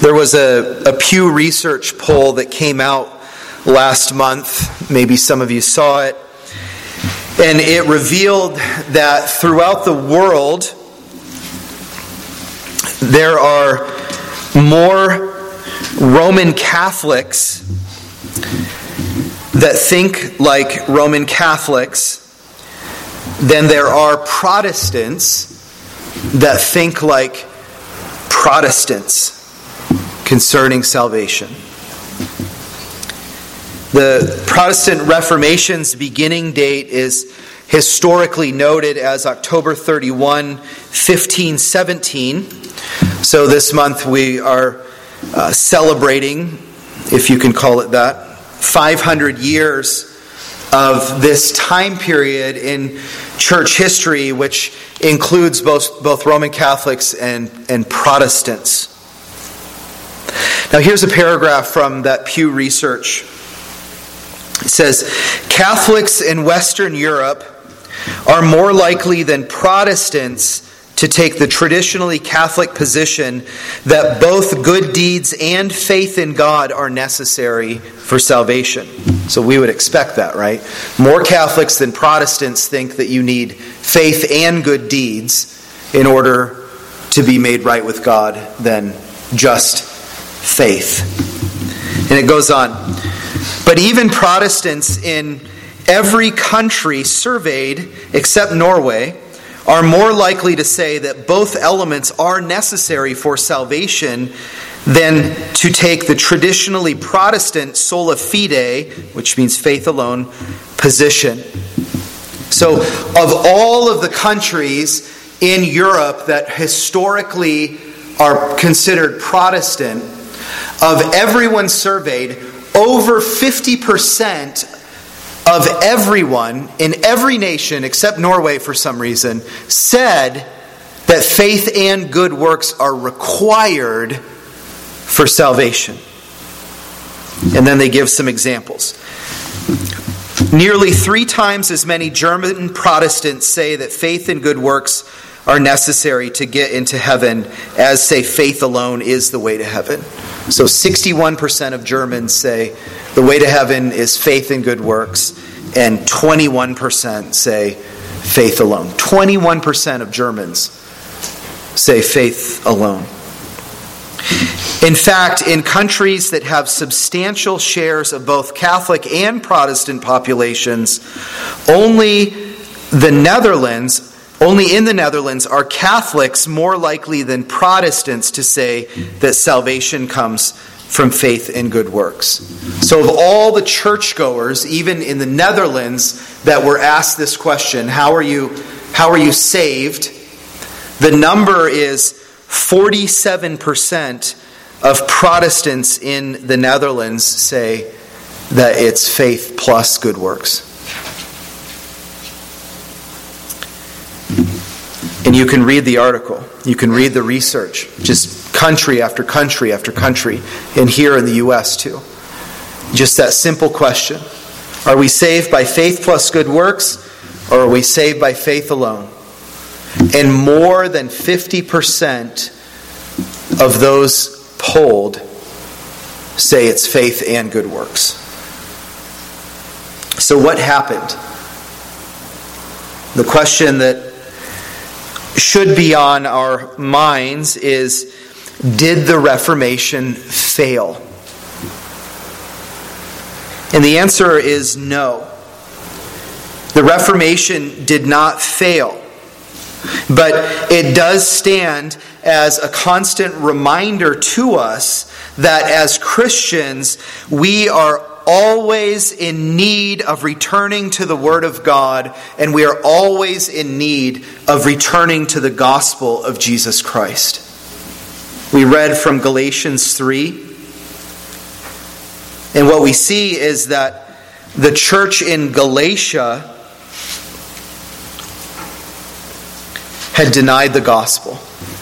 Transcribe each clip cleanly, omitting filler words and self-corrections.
There was a Pew Research poll that came out last month. Maybe some of you saw it. And it revealed that throughout the world, there are more Roman Catholics that think like Roman Catholics than there are Protestants that think like Protestants concerning salvation. The Protestant Reformation's beginning date is historically noted as October 31, 1517. So this month we are celebrating, if you can call it that, 500 years of this time period in church history, which includes both Roman Catholics and Protestants. Now here's a paragraph from that Pew Research. It says, Catholics in Western Europe are more likely than Protestants to take the traditionally Catholic position that both good deeds and faith in God are necessary for salvation. So we would expect that, right? More Catholics than Protestants think that you need faith and good deeds in order to be made right with God than just faith. And it goes on. But even Protestants in every country surveyed, except Norway, are more likely to say that both elements are necessary for salvation than to take the traditionally Protestant sola fide, which means faith alone, position. So, of all of the countries in Europe that historically are considered Protestant, of everyone surveyed, over 50% of everyone in every nation except Norway for some reason said that faith and good works are required for salvation. And then they give some examples. Nearly 3 times as many German Protestants say that faith and good works are necessary to get into heaven as say faith alone is the way to heaven. So 61% of Germans say the way to heaven is faith and good works, and 21% say faith alone. 21% of Germans say faith alone. In fact, in countries that have substantial shares of both Catholic and Protestant populations, only in the Netherlands are Catholics more likely than Protestants to say that salvation comes from faith and good works. So of all the churchgoers, even in the Netherlands, that were asked this question, how are you saved? The number is 47% of Protestants in the Netherlands say that it's faith plus good works. And you can read the article. You can read the research. Just country after country after country. And here in the U.S. too. Just that simple question. Are we saved by faith plus good works? Or are we saved by faith alone? And more than 50% of those polled say it's faith and good works. So what happened? The question that should be on our minds is, did the Reformation fail? And the answer is no. The Reformation did not fail. But it does stand as a constant reminder to us that as Christians, we are always in need of returning to the Word of God, and we are always in need of returning to the gospel of Jesus Christ. We read from Galatians 3, and what we see is that the church in Galatia had denied the gospel.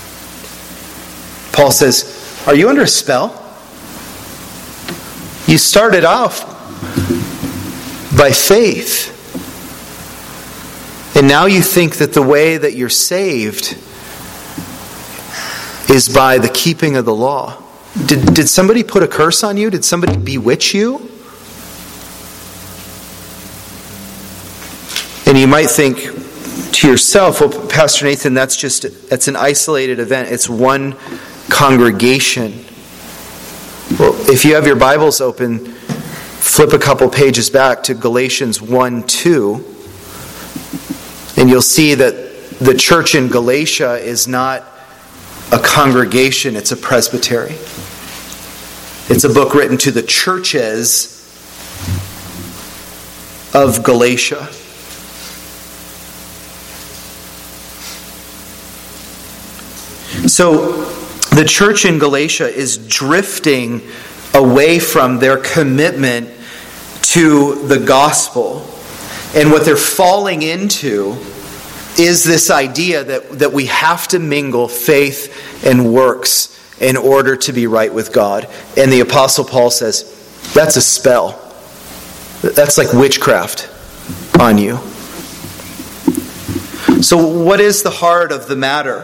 Paul says, are you under a spell? You started off by faith. And now you think that the way that you're saved is by the keeping of the law. Did somebody put a curse on you? Did somebody bewitch you? And you might think to yourself, well, Pastor Nathan, that's an isolated event. It's one congregation. Well, if you have your Bibles open, flip a couple pages back to Galatians 1:2, and you'll see that the church in Galatia is not a congregation, it's a presbytery. It's a book written to the churches of Galatia. So the church in Galatia is drifting away from their commitment to the gospel. And what they're falling into is this idea that we have to mingle faith and works in order to be right with God. And the Apostle Paul says, that's a spell. That's like witchcraft on you. So what is the heart of the matter?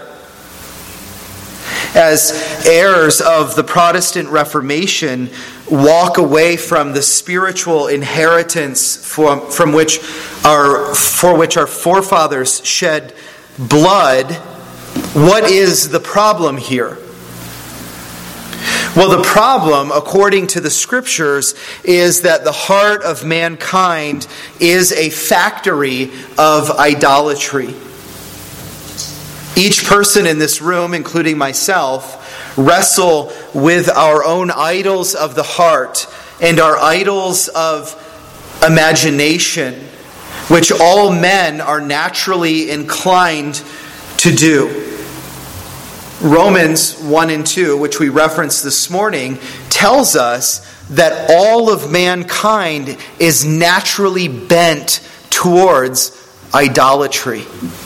As heirs of the Protestant Reformation walk away from the spiritual inheritance for which our forefathers shed blood, what is the problem here? Well, the problem, according to the Scriptures, is that the heart of mankind is a factory of idolatry. Each person in this room, including myself, wrestle with our own idols of the heart and our idols of imagination, which all men are naturally inclined to do. Romans 1 and 2, which we referenced this morning, tells us that all of mankind is naturally bent towards idolatry.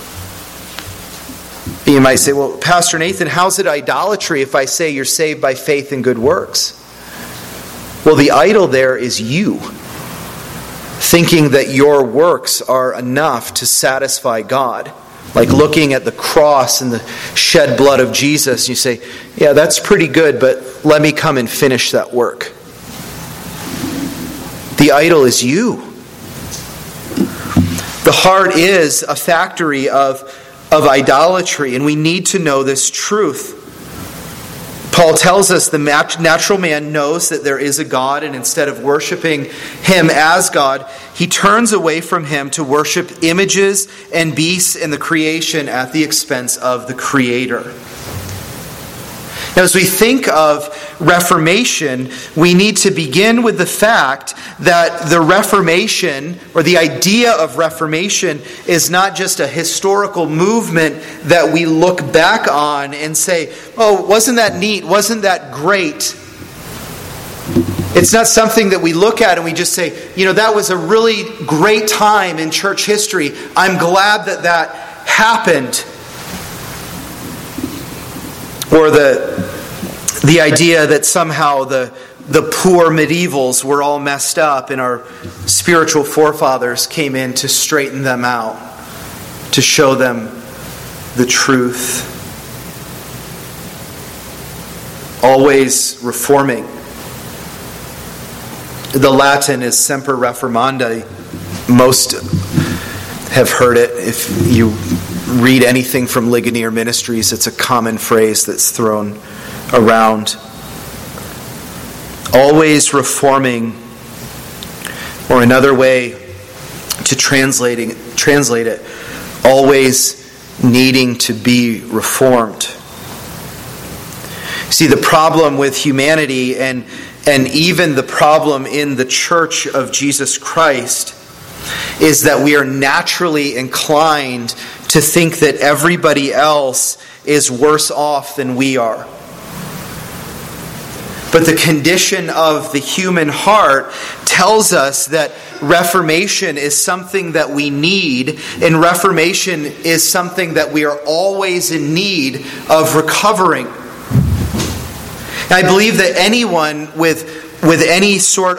You might say, well, Pastor Nathan, how's it idolatry if I say you're saved by faith and good works? Well, the idol there is you, thinking that your works are enough to satisfy God. Like looking at the cross and the shed blood of Jesus, you say, yeah, that's pretty good, but let me come and finish that work. The idol is you. The heart is a factory of idolatry, and we need to know this truth. Paul tells us the natural man knows that there is a God, and instead of worshiping Him as God, he turns away from Him to worship images and beasts in the creation at the expense of the Creator. Now, as we think of Reformation, we need to begin with the fact that the Reformation, or the idea of Reformation, is not just a historical movement that we look back on and say, oh, wasn't that neat? Wasn't that great? It's not something that we look at and we just say, that was a really great time in church history. I'm glad that happened. Or the idea that somehow the poor medievals were all messed up and our spiritual forefathers came in to straighten them out, to show them the truth. Always reforming. The Latin is semper reformanda. Most have heard it. If you read anything from Ligonier Ministries, it's a common phrase that's thrown around. Always reforming, or another way to translate it, always needing to be reformed. See, the problem with humanity and even the problem in the Church of Jesus Christ is that we are naturally inclined to think that everybody else is worse off than we are. But the condition of the human heart tells us that reformation is something that we need, and reformation is something that we are always in need of recovering. I believe that anyone with any sort of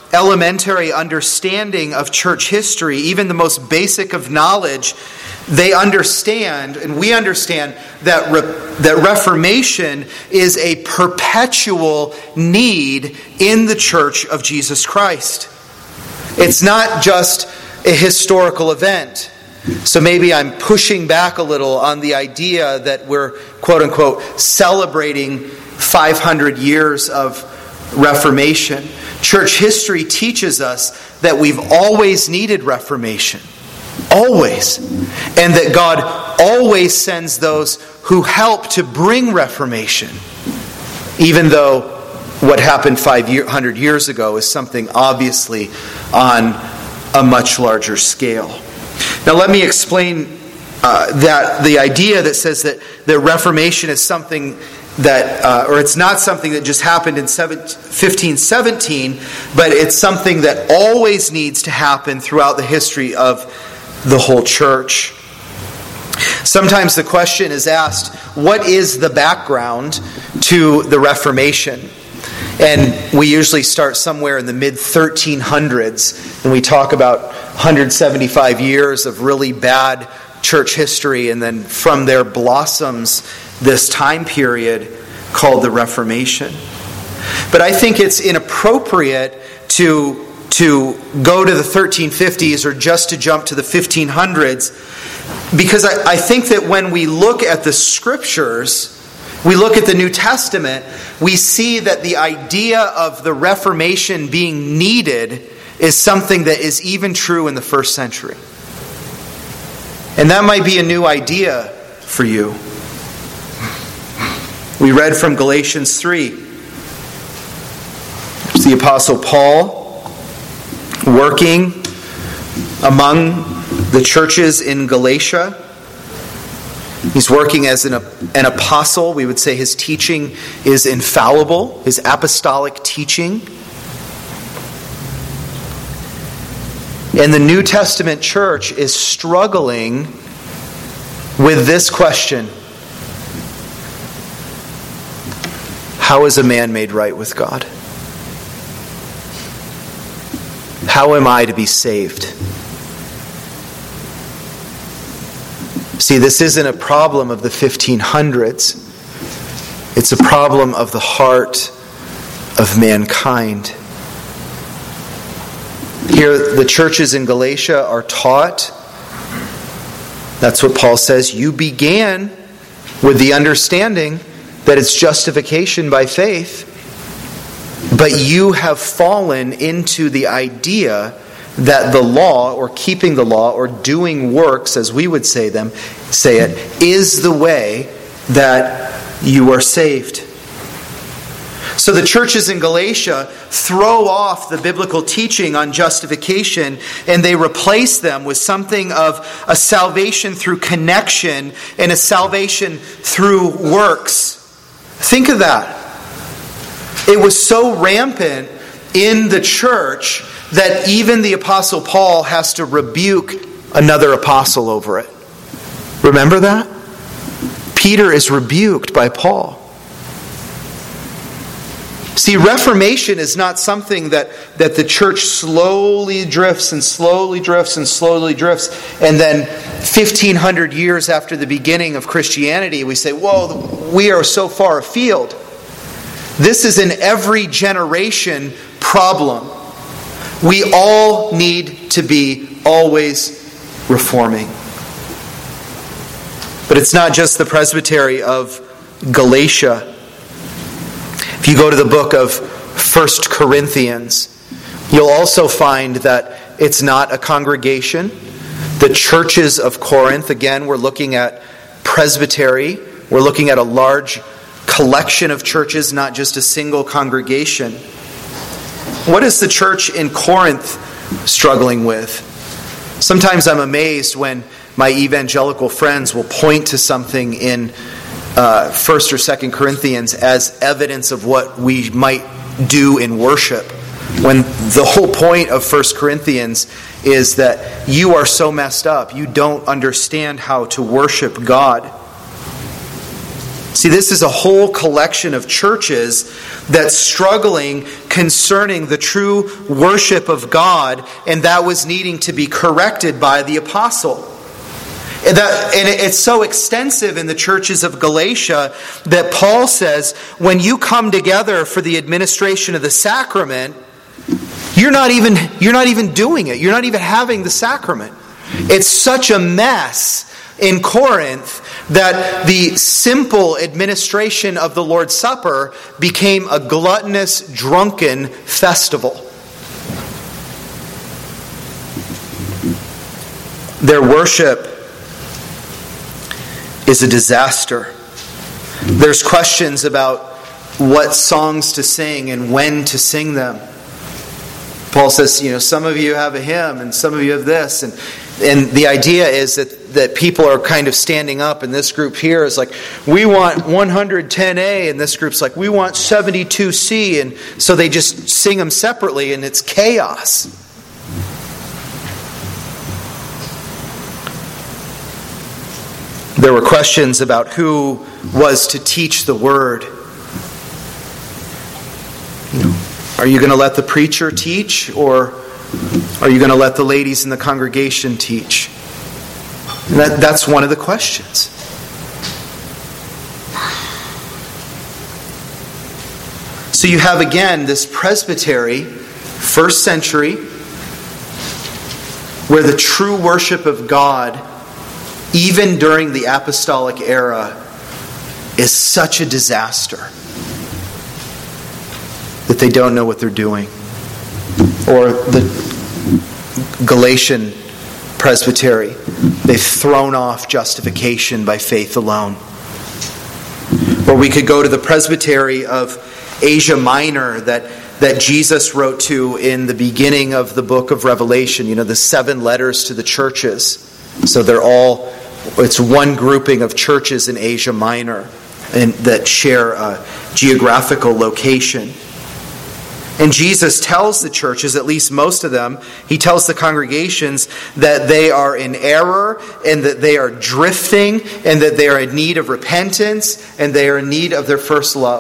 elementary understanding of church history, even the most basic of knowledge, they understand, and we understand, that Reformation is a perpetual need in the Church of Jesus Christ. It's not just a historical event. So maybe I'm pushing back a little on the idea that we're, quote unquote, celebrating 500 years of Reformation. Church history teaches us that we've always needed Reformation. Always. And that God always sends those who help to bring Reformation. Even though what happened 500 years ago is something obviously on a much larger scale. Now let me explain that the idea that says that the Reformation is something that, or it's not something that just happened in 1517, but it's something that always needs to happen throughout the history of the whole church. Sometimes the question is asked, what is the background to the Reformation? And we usually start somewhere in the mid-1300s, and we talk about 175 years of really bad church history, and then from there blossoms this time period called the Reformation. But I think it's inappropriate to go to the 1350s or just to jump to the 1500s, because I think that when we look at the Scriptures, we look at the New Testament, we see that the idea of the Reformation being needed is something that is even true in the first century. And that might be a new idea for you. We read from Galatians 3. It's the Apostle Paul working among the churches in Galatia. He's working as an apostle. We would say his teaching is infallible, his apostolic teaching. And the New Testament church is struggling with this question: how is a man made right with God? How am I to be saved? See, this isn't a problem of the 1500s. It's a problem of the heart of mankind. Here, the churches in Galatia are taught, that's what Paul says, you began with the understanding that it's justification by faith, but you have fallen into the idea that the law, or keeping the law, or doing works, as we would say it, is the way that you are saved. So the churches in Galatia throw off the biblical teaching on justification, and they replace them with something of a salvation through connection and a salvation through works. Think of that. It was so rampant in the church that even the Apostle Paul has to rebuke another apostle over it. Remember that? Peter is rebuked by Paul. See, Reformation is not something that the church slowly drifts and slowly drifts and slowly drifts, and then 1,500 years after the beginning of Christianity, we say, whoa, we are so far afield. This is an every generation problem. We all need to be always reforming. But it's not just the presbytery of Galatia. If you go to the book of 1 Corinthians, you'll also find that it's not a congregation. The churches of Corinth, again, we're looking at presbytery. We're looking at a large collection of churches, not just a single congregation. What is the church in Corinth struggling with? Sometimes I'm amazed when my evangelical friends will point to something in 1 or 2 Corinthians as evidence of what we might do in worship, when the whole point of 1 Corinthians is that you are so messed up, you don't understand how to worship God. See, this is a whole collection of churches that's struggling concerning the true worship of God, and that was needing to be corrected by the apostle. And it's so extensive in the churches of Galatia that Paul says, when you come together for the administration of the sacrament, you're not even doing it. You're not even having the sacrament. It's such a mess in Corinth that the simple administration of the Lord's Supper became a gluttonous, drunken festival. Their worship is a disaster. There's questions about what songs to sing and when to sing them. Paul says, some of you have a hymn and some of you have this. And the idea is that people are kind of standing up, and this group here is like, we want 110A, and this group's like, we want 72C. And so they just sing them separately, and it's chaos. There were questions about who was to teach the word. Are you going to let the preacher teach, or are you going to let the ladies in the congregation teach? And that's one of the questions. So you have again this presbytery, first century, where the true worship of God, even during the apostolic era, is such a disaster that they don't know what they're doing. Or the Galatian presbytery, they've thrown off justification by faith alone. Or we could go to the presbytery of Asia Minor that Jesus wrote to in the beginning of the book of Revelation, the 7 letters to the churches. So it's one grouping of churches in Asia Minor and that share a geographical location. And Jesus tells the churches, at least most of them, he tells the congregations that they are in error and that they are drifting and that they are in need of repentance and they are in need of their first love.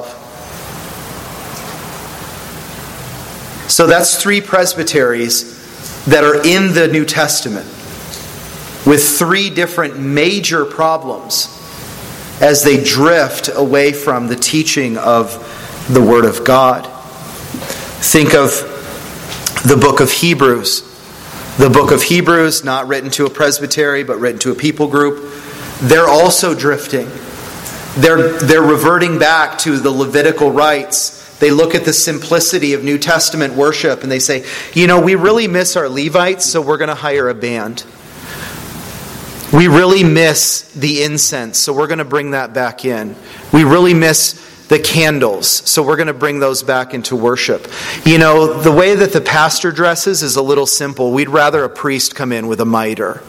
So that's 3 presbyteries that are in the New Testament with 3 different major problems as they drift away from the teaching of the Word of God. Think of the book of Hebrews. The book of Hebrews, not written to a presbytery, but written to a people group. They're also drifting. They're reverting back to the Levitical rites. They look at the simplicity of New Testament worship and they say, we really miss our Levites, so we're going to hire a band. We really miss the incense, so we're going to bring that back in. We really miss the candles, so we're going to bring those back into worship. The way that the pastor dresses is a little simple. We'd rather a priest come in with a mitre.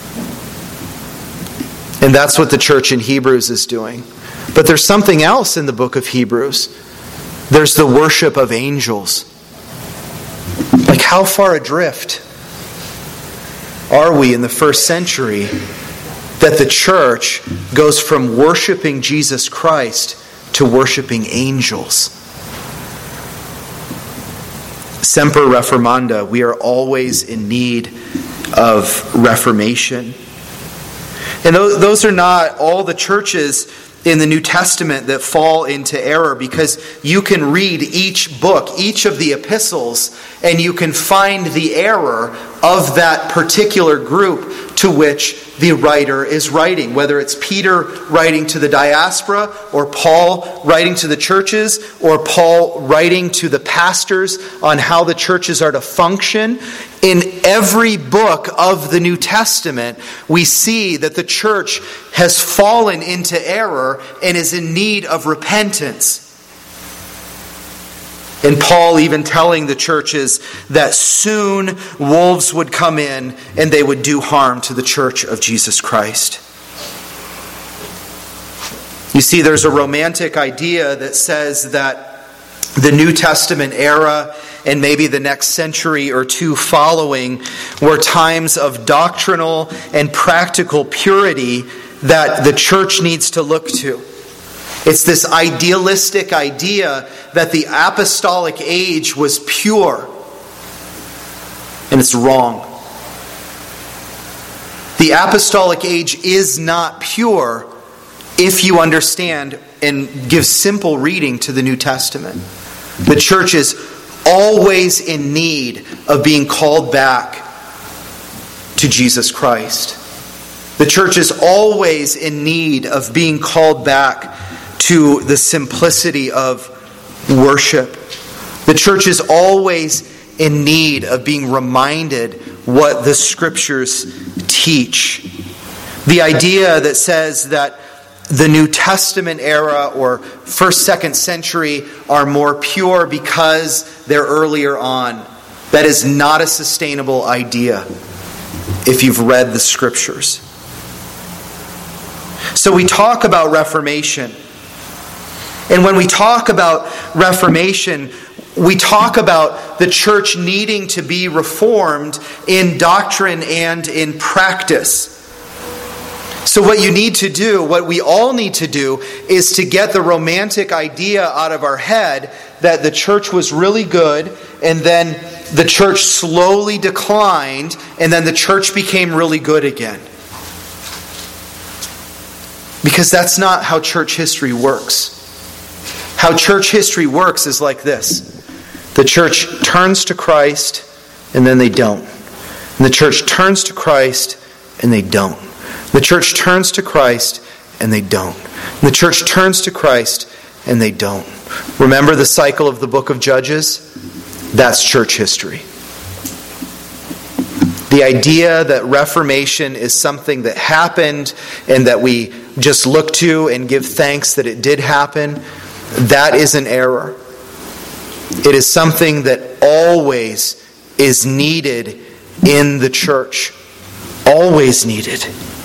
And that's what the church in Hebrews is doing. But there's something else in the book of Hebrews. There's the worship of angels. Like, how far adrift are we in the first century that the church goes from worshiping Jesus Christ to worshiping angels? Semper reformanda, we are always in need of reformation. And those are not all the churches in the New Testament that fall into error, because you can read each book, each of the epistles, and you can find the error of that particular group to which the writer is writing. Whether it's Peter writing to the diaspora, or Paul writing to the churches, or Paul writing to the pastors on how the churches are to function. In every book of the New Testament, we see that the church has fallen into error and is in need of repentance. And Paul even telling the churches that soon wolves would come in and they would do harm to the church of Jesus Christ. You see, there's a romantic idea that says that the New Testament era and maybe the next century or two following were times of doctrinal and practical purity that the church needs to look to. It's this idealistic idea that the apostolic age was pure. And it's wrong. The apostolic age is not pure if you understand and give simple reading to the New Testament. The church is always in need of being called back to Jesus Christ. The church is always in need of being called back to the simplicity of worship. The church is always in need of being reminded what the Scriptures teach. The idea that says that the New Testament era or 1st, 2nd century are more pure because they're earlier on. That is not a sustainable idea if you've read the Scriptures. So we talk about Reformation. And when we talk about Reformation, we talk about the church needing to be reformed in doctrine and in practice. So what you need to do, what we all need to do, is to get the romantic idea out of our head that the church was really good, and then the church slowly declined, and then the church became really good again. Because that's not how church history works. How church history works is like this. The church turns to Christ, and then they don't. And the church turns to Christ, and they don't. The church turns to Christ, and they don't. And the church turns to Christ, and they don't. Remember the cycle of the book of Judges? That's church history. The idea that Reformation is something that happened and that we just look to and give thanks that it did happen, that is an error. It is something that always is needed in the church. Always needed.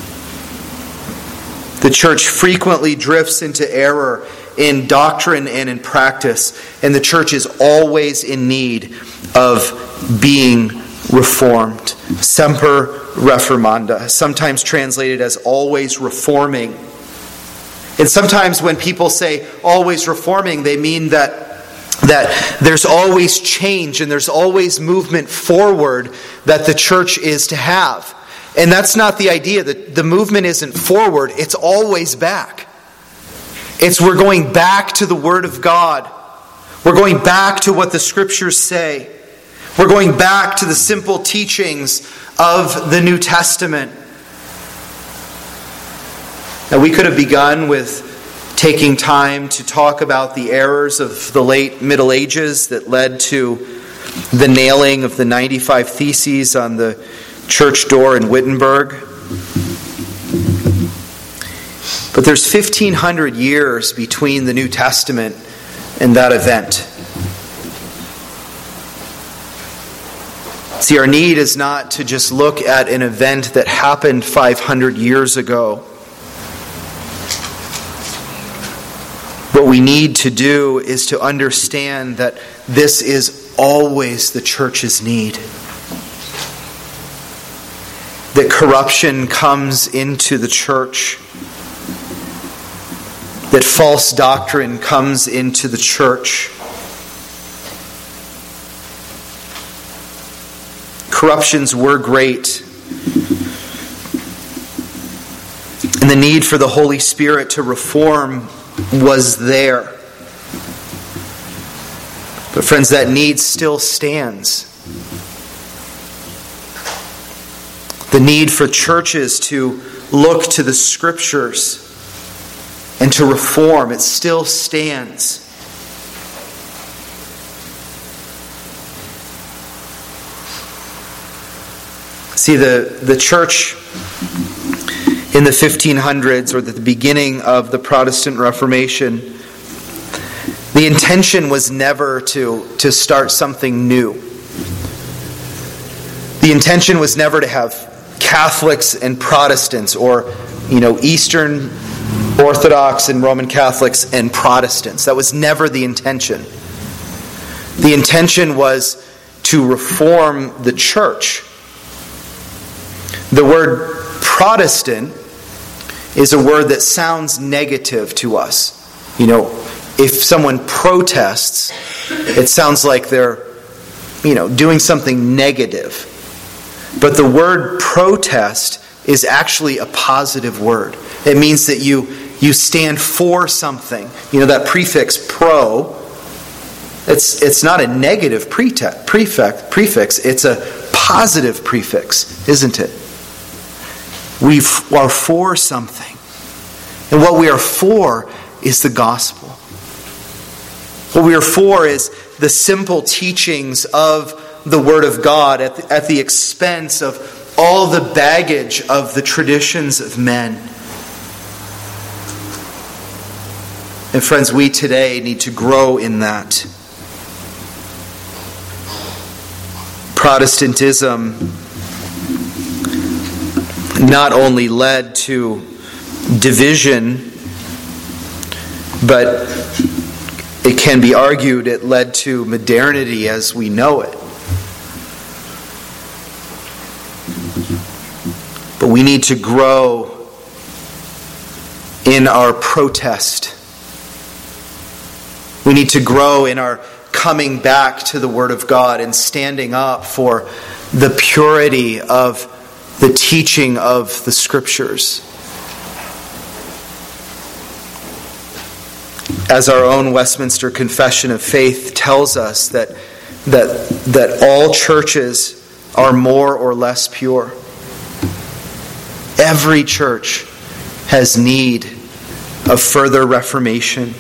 The church frequently drifts into error in doctrine and in practice, and the church is always in need of being reformed. Semper reformanda, sometimes translated as always reforming. And sometimes when people say always reforming, they mean that there's always change and there's always movement forward that the church is to have. And that's not the idea. The movement isn't forward, it's always back. We're going back to the Word of God. We're going back to what the Scriptures say. We're going back to the simple teachings of the New Testament. Now, we could have begun with taking time to talk about the errors of the late Middle Ages that led to the nailing of the 95 Theses on the church door in Wittenberg. But there's 1,500 years between the New Testament and that event. See, our need is not to just look at an event that happened 500 years ago. What we need to do is to understand that this is always the church's need. That corruption comes into the church. That false doctrine comes into the church. Corruptions were great. And the need for the Holy Spirit to reform was there. But friends, that need still stands. The need for churches to look to the Scriptures and to reform, it still stands. See, the church in the 1500s, or the beginning of the Protestant Reformation, the intention was never to start something new. The intention was never to have Catholics and Protestants, or Eastern Orthodox and Roman Catholics and Protestants. That was never the intention. The intention was to reform the church. The word Protestant is a word that sounds negative to us. If someone protests, it sounds like they're, doing something negative. But the word protest is actually a positive word. It means that you stand for something. That prefix pro, it's not a negative prefix, it's a positive prefix, isn't it? We are for something. And what we are for is the gospel. What we are for is the simple teachings of the Word of God at the expense of all the baggage of the traditions of men. And friends, we today need to grow in that. Protestantism not only led to division, but it can be argued it led to modernity as we know it. But we need to grow in our protest. We need to grow in our coming back to the Word of God and standing up for the purity of the teaching of the Scriptures. As our own Westminster Confession of Faith tells us that all churches are more or less pure. Every church has need of further reformation.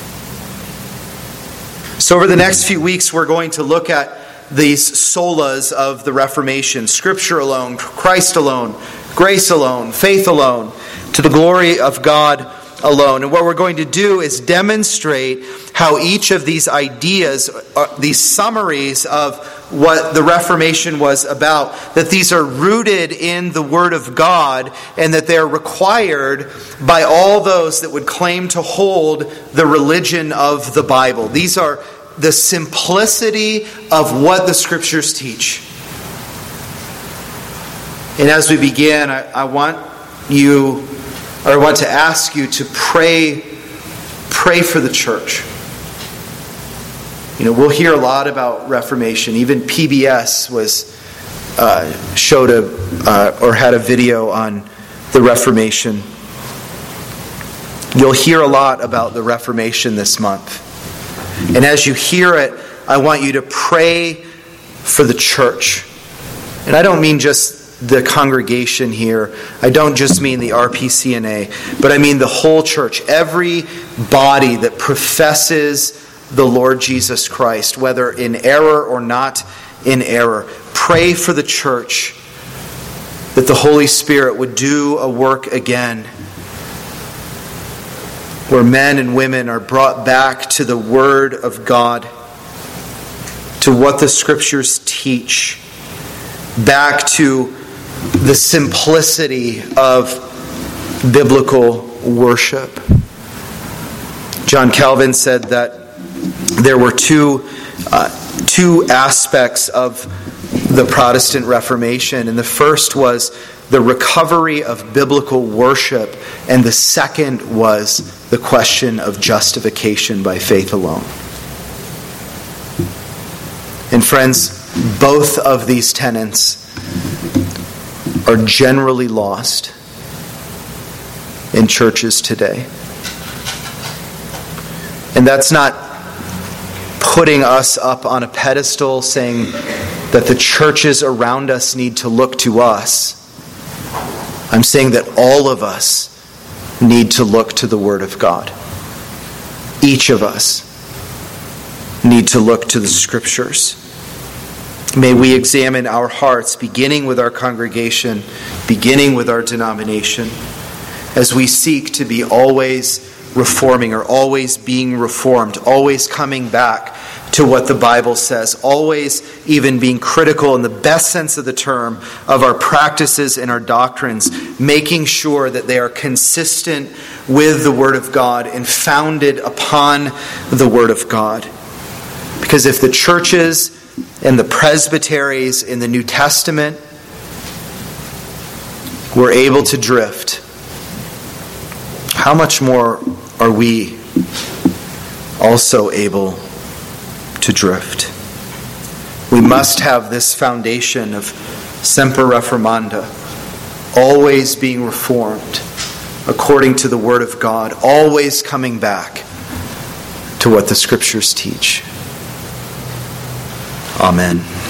So over the next few weeks, we're going to look at these solas of the Reformation: Scripture alone, Christ alone, grace alone, faith alone, to the glory of God alone. And what we're going to do is demonstrate how each of these ideas, these summaries of what the Reformation was about, that these are rooted in the Word of God and that they're required by all those that would claim to hold the religion of the Bible. These are the simplicity of what the Scriptures teach. And as we begin, I want to ask you to pray for the church. We'll hear a lot about Reformation. Even PBS had a video on the Reformation. You'll hear a lot about the Reformation this month. And as you hear it, I want you to pray for the church. And I don't mean just the congregation here. I don't just mean the RPCNA, but I mean the whole church. Every body that professes the Lord Jesus Christ, whether in error or not in error. Pray for the church that the Holy Spirit would do a work again, where men and women are brought back to the Word of God, to what the Scriptures teach, back to the simplicity of biblical worship. John Calvin said that there were two aspects of the Protestant Reformation, and the first was the recovery of biblical worship, and the second was the question of justification by faith alone. And friends, both of these tenets are generally lost in churches today. And that's not putting us up on a pedestal saying that the churches around us need to look to us. I'm saying that all of us need to look to the Word of God. Each of us need to look to the Scriptures. May we examine our hearts, beginning with our congregation, beginning with our denomination, as we seek to be always reforming or always being reformed, always coming back to what the Bible says, always even being critical in the best sense of the term of our practices and our doctrines, making sure that they are consistent with the Word of God and founded upon the Word of God. Because if the churches and the presbyteries in the New Testament were able to drift, how much more are we also able to drift. We must have this foundation of semper reformanda, always being reformed according to the Word of God, always coming back to what the Scriptures teach. Amen.